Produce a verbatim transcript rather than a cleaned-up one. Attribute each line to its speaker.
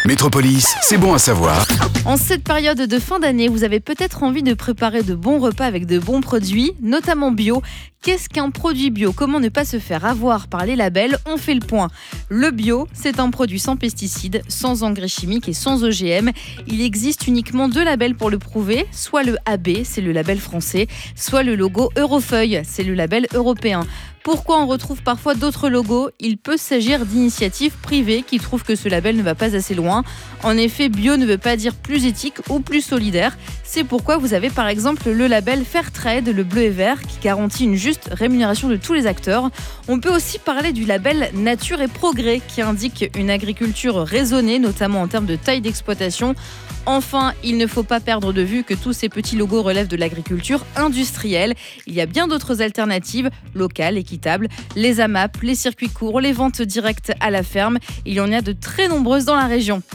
Speaker 1: Métropolis, c'est bon à savoir.
Speaker 2: En cette période de fin d'année, vous avez peut-être envie de préparer de bons repas avec de bons produits, notamment bio. Qu'est-ce qu'un produit bio ? Comment ne pas se faire avoir par les labels ? On fait le point. Le bio, c'est un produit sans pesticides, sans engrais chimiques et sans O G M. Il existe uniquement deux labels pour le prouver, soit le A B, c'est le label français, soit le logo Eurofeuille, c'est le label européen. Pourquoi on retrouve parfois d'autres logos ? Il peut s'agir d'initiatives privées qui trouvent que ce label ne va pas assez loin. En effet, bio ne veut pas dire plus éthique ou plus solidaire. C'est pourquoi vous avez par exemple le label Fairtrade, le bleu et vert, qui garantit une juste rémunération de tous les acteurs. On peut aussi parler du label Nature et Progrès, qui indique une agriculture raisonnée, notamment en termes de taille d'exploitation. Enfin, il ne faut pas perdre de vue que tous ces petits logos relèvent de l'agriculture industrielle. Il y a bien d'autres alternatives, locales, équitables, les A M A P, les circuits courts, les ventes directes à la ferme. Il y en a de très nombreuses dans la région.